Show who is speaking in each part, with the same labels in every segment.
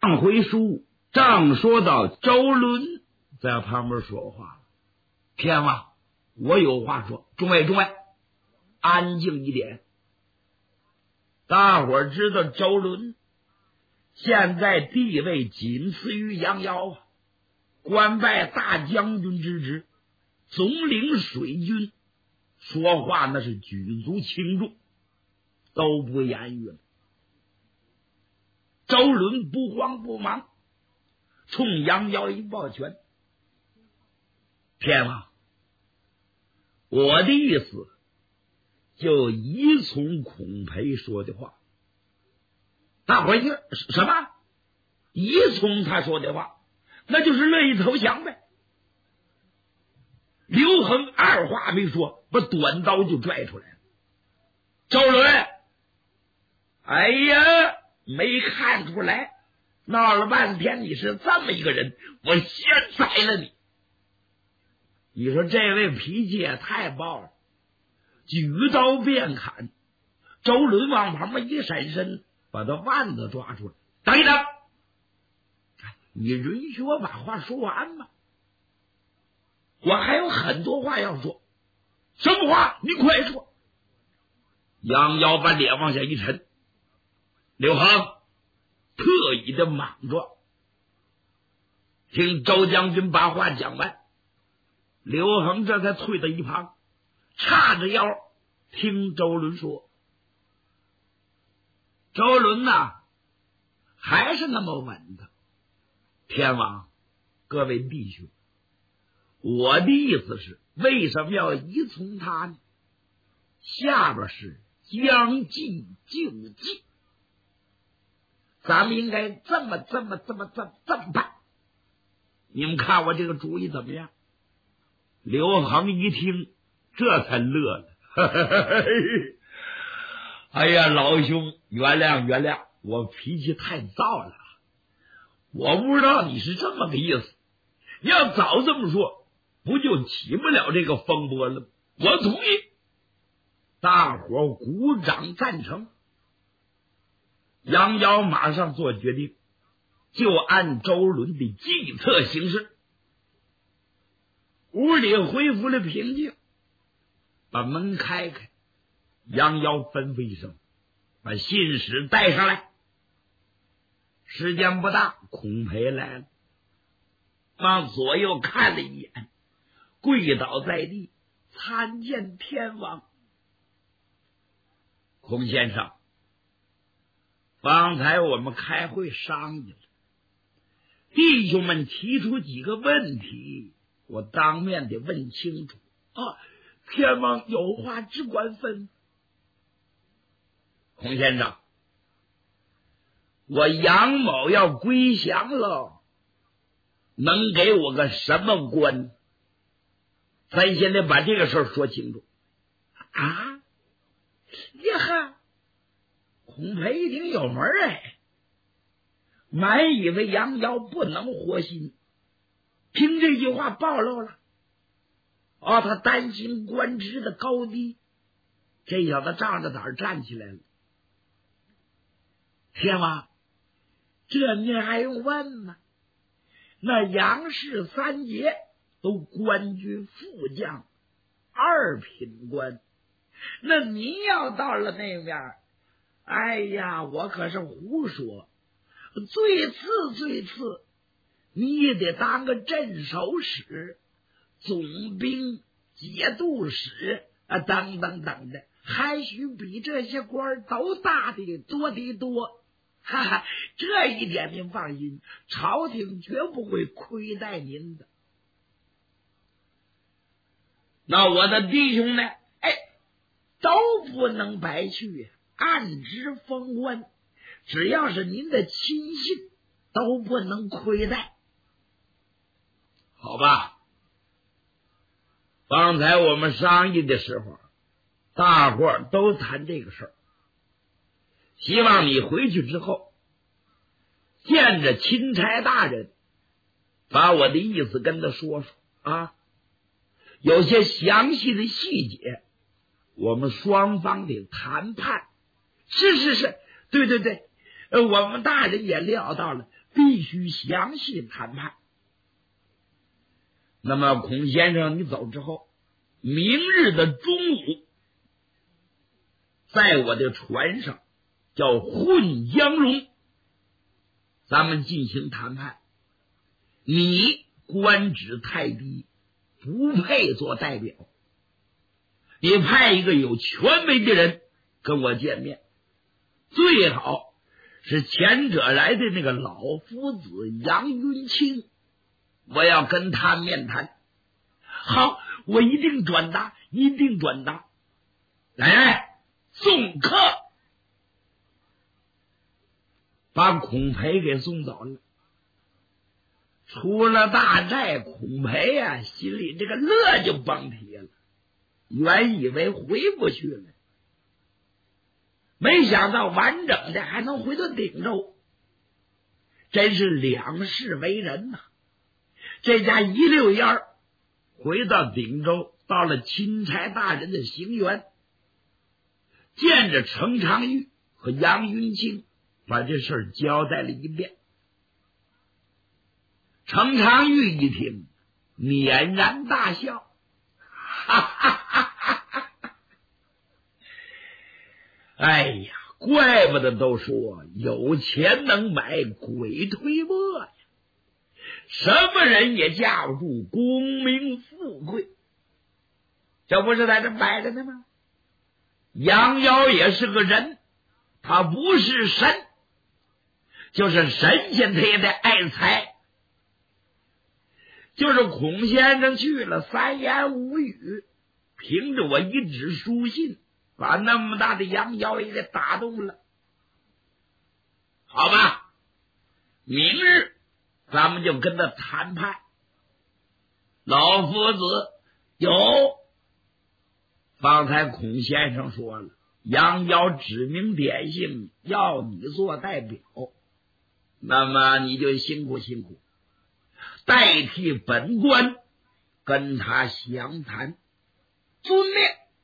Speaker 1: 上回书正说到周伦在旁边说话了，天王，我有话说，众位安静一点。大伙儿知道周伦现在地位仅次于杨瑶啊，官拜大将军之职，总领水军，说话那是举足轻重，都不言语了。周伦不慌不忙，冲杨瑶一抱拳，天王，我的意思就依从孔培说的话。大伙儿一听什么？依从他说的话，那就是乐意投降呗。刘恒二话没说，把短刀就拽出来了。周伦，哎呀，没看出来，闹了半天你是这么一个人，我先宰了你。你说这位脾气也太暴了，举刀便砍。周伦往旁边一闪身，把他腕子抓住了。等一等，你允许我把话说完吗？我还有很多话要说。什么话？你快说。杨瑶把脸往下一沉，刘恒特意的莽撞。听周将军把话讲完，刘恒这才退到一旁，叉着腰听周伦说。周伦呐，还是那么稳当。天王，各位弟兄，我的意思是，为什么要依从他呢？下边是将计就计，咱们应该这么办。你们看我这个主意怎么样？刘恒一听，这才乐了。哎呀，老兄，原谅，我脾气太躁了，我不知道你是这么个意思。你要早这么说，不就起不了这个风波了吗？我同意。大伙鼓掌赞成。杨瑶马上做决定，就按周伦的计策行事。屋里恢复了平静，把门开开，杨瑶吩咐一声，把信使带上来。时间不大，孔培来了，往左右看了一眼，跪倒在地，参见天王。孔先生，方才我们开会商议了，弟兄们提出几个问题，我当面得问清楚啊！天王有话只管吩咐。孔先生，我杨某要归降了，能给我个什么官？咱现在把这个事儿说清楚啊！呀哈，孔培一听有门哎，满以为杨瑶不能活心，听这句话暴露了他担心官职的高低，这小子仗着胆站起来了。天王，这您还用问吗？那杨氏三杰都官居副将、二品官，那您要到了那面，哎呀，我可是胡说，最次你也得当个镇守使、总兵节度使等的，还许比这些官都大的多的多。哈哈，这一点您放心，朝廷绝不会亏待您的。那我的弟兄呢？都不能白去，按职封官，只要是您的亲信，都不能亏待。好吧，刚才我们商议的时候，大伙儿都谈这个事儿。希望你回去之后，见着钦差大人，把我的意思跟他说说啊。有些详细的细节，我们双方得谈判。是，对，我们大人也料到了， 必须详细谈判。那么孔先生你走之后，明日的中午，在我的船上叫混江龙，咱们进行谈判。你官职太低，不配做代表，你派一个有权威的人跟我见面，最好是前者来的那个老夫子杨云清，我要跟他面谈。好，我一定转达，一定转达。来，送客，把孔培给送走了。出了大寨，孔培啊，心里这个乐就甭提了，原以为回不去了，没想到完整的还能回到顶州，真是两世为人呐。这家一溜烟儿回到顶州，到了钦差大人的行辕，见着程长玉和杨云清，把这事儿交代了一遍。程长玉一听，捻然大笑，哈哈哈哈哈！哎呀，怪不得都说有钱能买鬼推磨呀，什么人也架不住功名富贵，这不是在这摆着呢吗？杨妖也是个人，他不是神，就是神仙他也得爱财。就是孔先生去了，三言五语，凭着我一纸书信，把那么大的杨妖也给打动了。好吧，明日咱们就跟他谈判。老夫子有，方才孔先生说了，杨妖指名点姓要你做代表，那么你就辛苦辛苦，代替本官跟他详谈。遵命。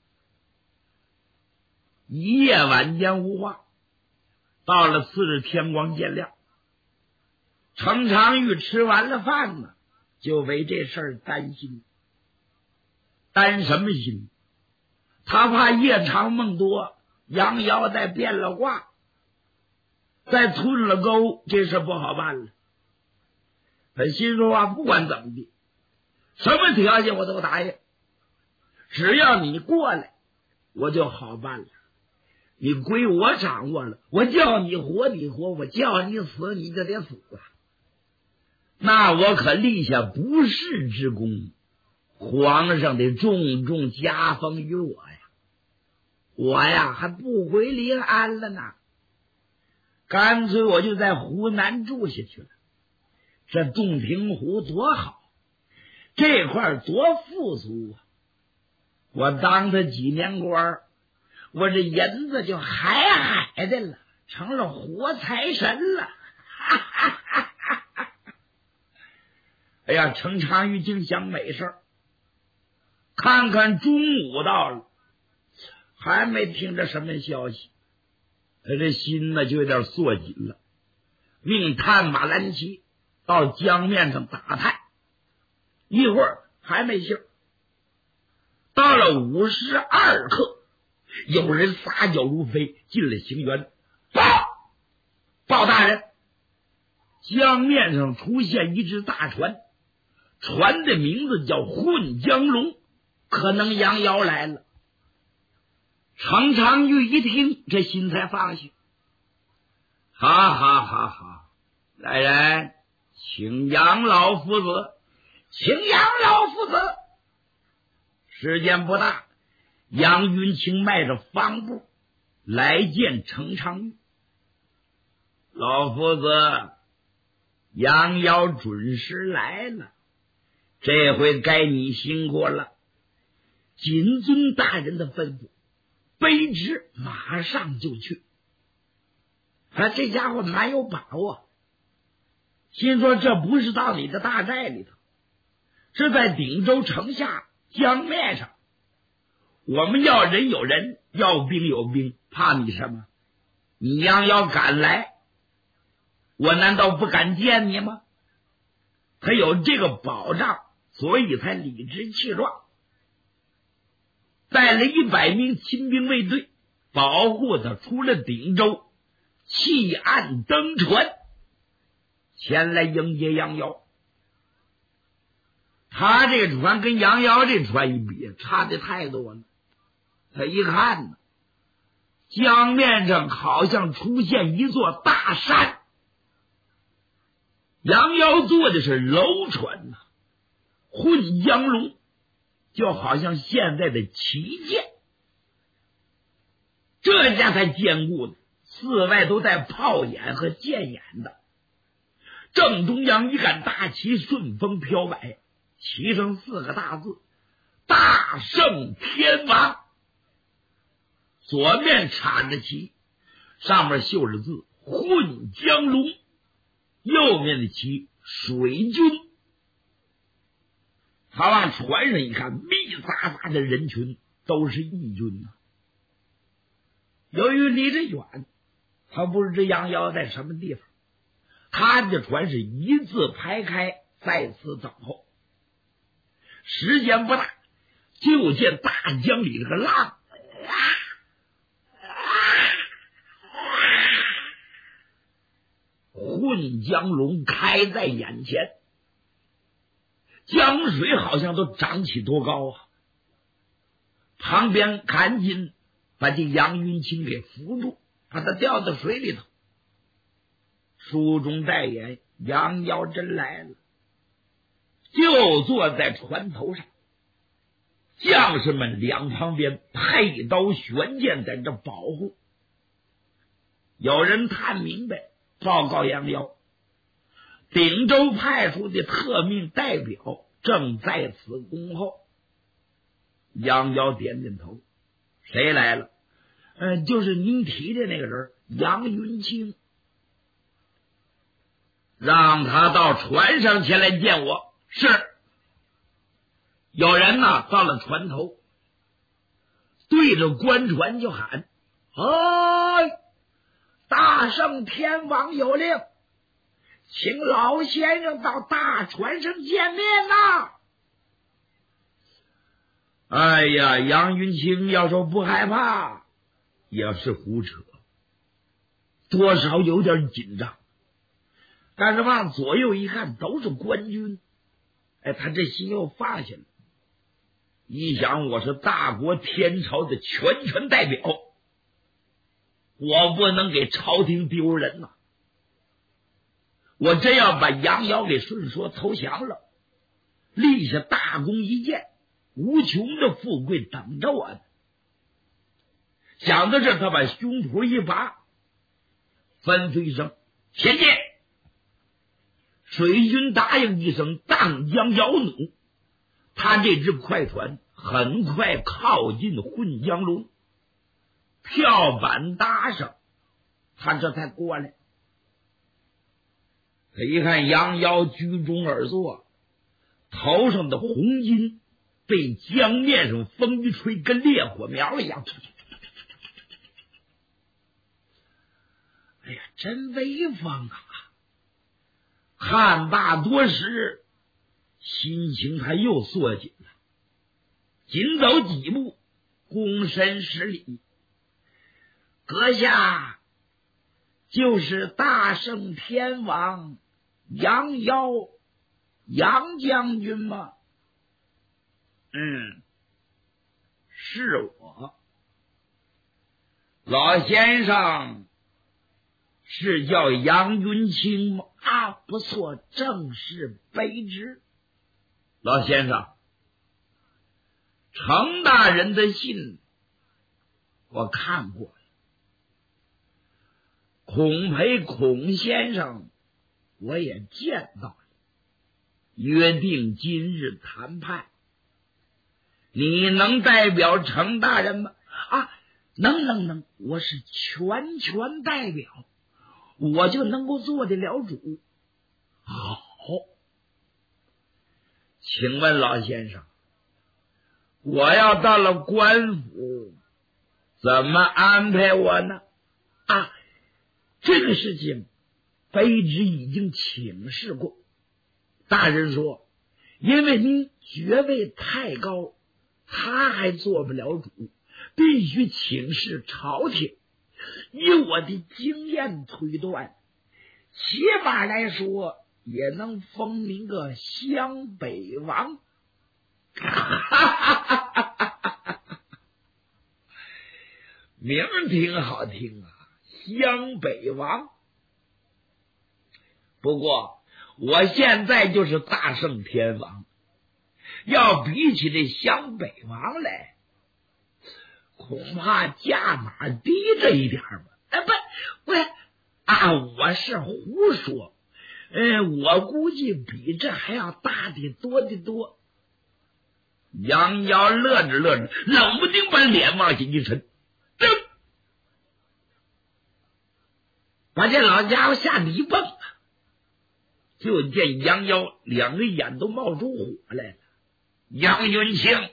Speaker 1: 一夜晚间无话，到了次日天光渐亮，程长玉吃完了饭呢，就为这事儿担心。担什么心？他怕夜长梦多，杨妖再变了卦，再吞了钩，这事不好办了。他心说啊，不管怎么的，什么条件我都答应，只要你过来，我就好办了。你归我掌握了，我叫你活你活，我叫你死你就得死了。那我可立下不世之功，皇上得重重加封于我呀，我呀还不回临安了呢，干脆我就在湖南住下去了。这洞庭湖多好，这块多富足啊！我当他几年官，我这银子就海的了，成了活财神了。哈哈哈哈哈！哎呀，程长玉净想美事儿，看看中午到了，还没听着什么消息，他这心呢就有点缩紧了，命探马兰奇到江面上打探，一会儿还没信儿。到了52刻，有人撒脚如飞进了行辕，报大人，江面上出现一只大船，船的名字叫混江龙，可能杨妖来了。程长玉一听，这心才放下。哈哈哈哈！来人，请杨老夫子，请杨老夫子。时间不大，杨云清迈着方步来见程长玉。老夫子，杨妖准时来了，这回该你辛苦了。谨遵大人的吩咐，卑职马上就去。这家伙蛮有把握，心说这不是到你的大寨里头，是在鼎州城下江面上，我们要人有人，要兵有兵，怕你什么？你杨妖敢来， 我难道不敢见你吗？他有这个保障，所以才理直气壮，带了100名亲兵卫队保护他出了鼎州，弃岸登船前来迎接杨瑶。他这个船跟杨瑶这船一比，差的太多了。他一看呢，江面上好像出现一座大山。杨瑶坐的是楼船呐，混江龙，就好像现在的旗舰。这家才坚固呢，四外都带炮眼和箭眼的。正中央一杆大旗顺风飘摆，旗上4个大字：大圣天王。左面插着旗，上面绣着字混江龙，右面的旗水军。他往船上一看，密匝匝的人群都是义军呐。由于离着远，他不知杨瑶在什么地方，他的船是一字排开，在此等候。时间不大，就见大江里这个浪混江龙开在眼前，江水好像都涨起多高啊！旁边赶紧把这杨云清给扶住，把他掉到水里头。书中代言，杨瑶真来了，就坐在船头上，将士们两旁边佩刀悬剑在这保护。有人探明白，报告杨瑶，鼎州派出的特命代表正在此恭候。杨瑶点点头，谁来了？就是您提的那个人，杨云清。让他到船上前来见我。是。有人呢到了船头，对着官船就喊：哎，大圣天王有令，请老先生到大船上见面呐！哎呀，杨云清要说不害怕，也是胡扯，多少有点紧张。但是往左右一看，都是官军，他这心又放下了。一想，我是大国天朝的全权代表，我不能给朝廷丢人呐！我真要把杨瑶给顺说投降了，立下大功一件，无穷的富贵等着我呢。想到这，他把胸脯一拔，吩咐一声：前进！水军答应一声，荡江摇弩。他这只快船很快靠近混江龙，跳板搭上，他这才过来。他一看杨瑶居中而坐，头上的红巾被江面上风一吹，跟烈火苗一样。哎呀，真威风啊！看罢多时，心情他又缩紧了，紧走几步，躬身施礼：阁下就是大圣天王杨瑶杨将军吗？是我。老先生是叫杨云清吗？不错，正是卑职。老先生，程大人的信我看过了，孔培孔先生我也见到了，约定今日谈判。你能代表程大人吗？能，我是全权代表，我就能够做得了主。好，请问老先生，我要到了官府，怎么安排我呢？这个事情卑职已经请示过，大人说因为你爵位太高，他还做不了主，必须请示朝廷。以我的经验推断，起码来说也能封您个湘北王。名挺好听啊，湘北王。不过我现在就是大圣天王，要比起这湘北王来，恐怕价码低这一点吧。不啊，我是胡说。我估计比这还要大的多的多。杨瑶乐着乐着，冷不丁把脸往下一沉，把这老家伙吓得一蹦啊！就见杨瑶两个眼都冒出火来了。杨云清，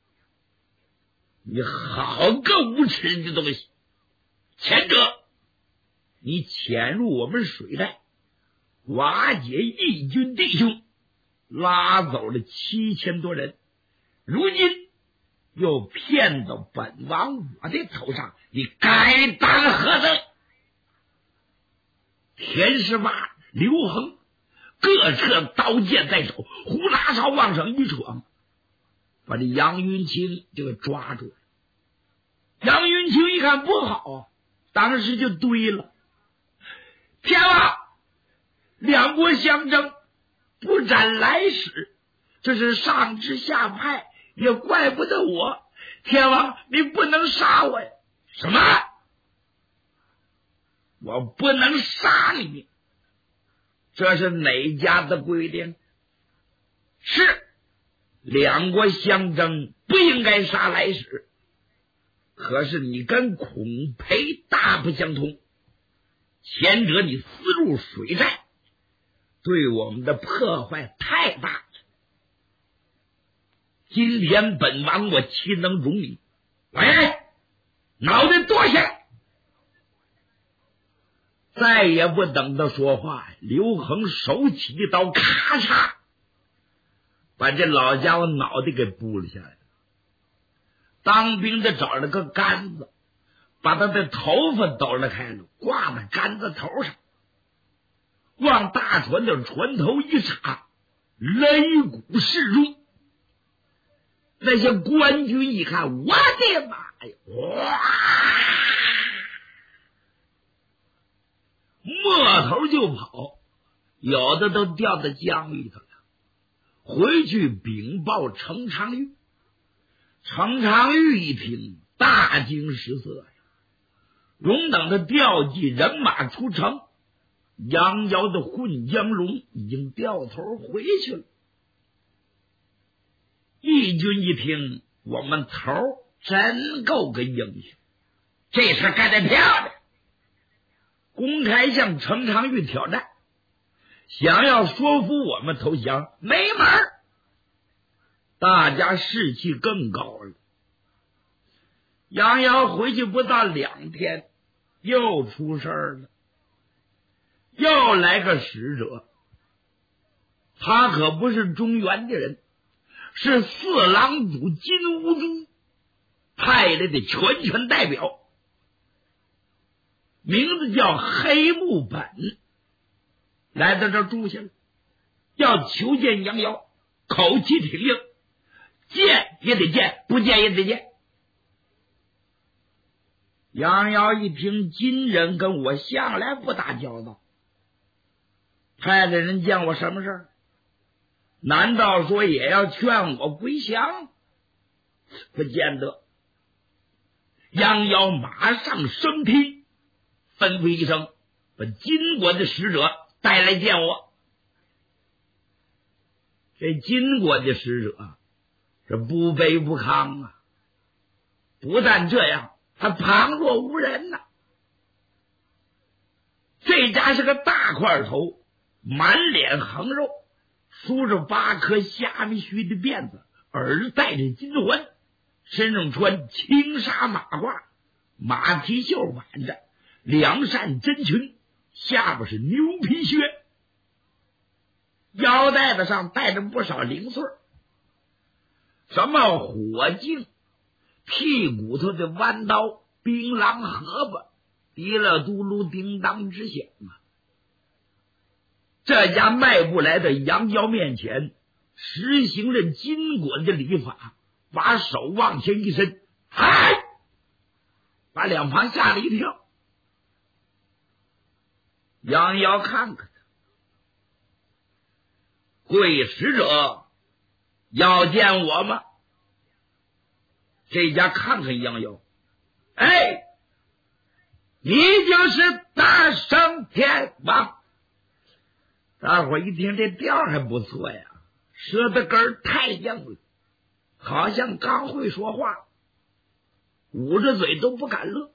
Speaker 1: 你好个无耻的东西！前者你潜入我们水寨，瓦解义军弟兄，拉走了7000多人，如今又骗到本王我的头上，你该当何罪？田十八、刘恒各掣刀剑在手，呼啦哨往上一闯，把这杨云清就给抓住了。杨云清一看不好，当时就堆了。天王，两国相争，不斩来使，这是上至下派，也怪不得我。天王，你不能杀我呀！什么？我不能杀你？这是哪家的规定？是两国相争，不应该杀来使。可是你跟孔培大不相同，前者你私入水寨，对我们的破坏太大了。今天本王我岂能容你？喂，脑袋剁下来！再也不等他说话，刘恒手起一刀，咔嚓，把这老家伙脑袋给拨了下来。当兵的找了个杆子，把他的头发抖了开了，挂在杆子头上，往大船的船头一插，擂鼓示众。那些官军一看，我的妈呀！哇！摸头就跑，有的都掉到江里头了。回去禀报程长玉，程长玉一听，大惊失色呀。容等他调集人马出城，杨瑶的混江龙已经掉头回去了。义军一听，我们头真够个英雄，这事干得漂亮，公开向程长玉挑战，想要说服我们投降，没门儿。大家士气更高了。杨瑶回去不到2天，又出事了，又来个使者。他可不是中原的人，是四郎主金乌珠派来的全代表，名字叫黑木本，来到这儿住下了，要求见杨瑶，口气挺硬，见也得见，不见也得见。杨瑶一听，金人跟我向来不打交道，派的人见我什么事儿？难道说也要劝我归降？不见得。杨瑶马上升梯，吩咐一声，把金国的使者带来见我。这金国的使者是不卑不亢啊，不但这样，还旁若无人呐。这家是个大块头，满脸横肉，梳着8颗虾米须的辫子，耳戴着金环，身上穿青纱马褂，马蹄袖挽着，2扇真裙， 下边是牛皮靴，腰带子上带着不少零碎，什么火镜、屁骨头的弯刀、槟榔盒子，滴了嘟噜叮当直响啊！这家迈步来的杨彪面前，实行了金滚的礼法，把手往前一伸，嗨，把两旁吓了一跳。杨彪看看他，贵使者要见我吗？这家看看杨彪，哎，你就是大圣天王。大伙一听这调还不错呀，舌头根太硬了，好像刚会说话，捂着嘴都不敢乐。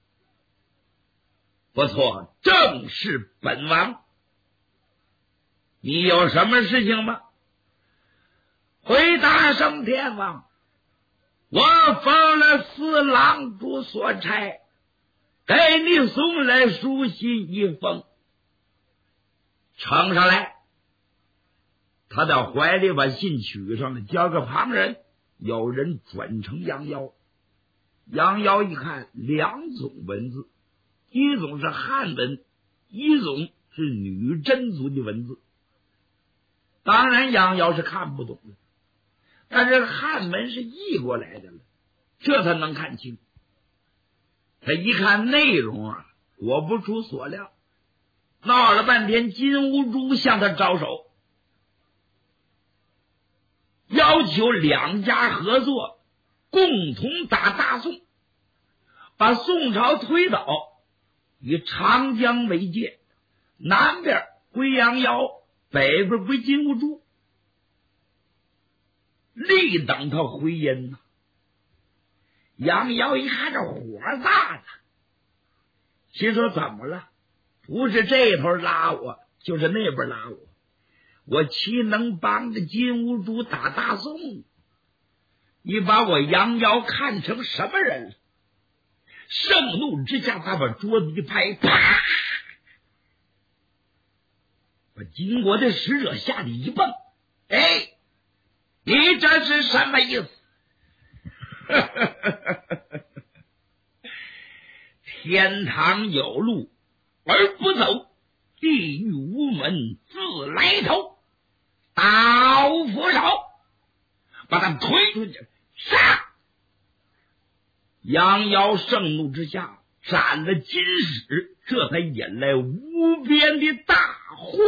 Speaker 1: 不错，正是本王。你有什么事情吗？回大圣天王，我奉了四郎主所差，给你送来书信一封，呈上来。他在怀里把信取上了，交给旁人，有人转成杨彪。杨彪一看，两种文字，一种是汉文，一种是女真族的文字。当然杨彪是看不懂的，但是汉文是译过来的了，这他能看清。他一看内容啊，果不出所料，闹了半天金兀术向他招手，要求两家合作，共同打大宋，把宋朝推倒，以长江为界，南边归杨彪，北边归金兀术，立等他回音呐。杨彪一看这火大了，心说怎么了？不是这头拉我，就是那边拉我，我岂能帮着金兀术打大宋？你把我杨彪看成什么人了？盛怒之下，他把桌子一拍，啪，把金国的使者吓得一蹦。哎，你这是什么意思？天堂有路而不走，地狱无门自来投。刀斧手，把他推出去，杀！杨彪盛怒之下斩了金使，这才引来无边的大祸。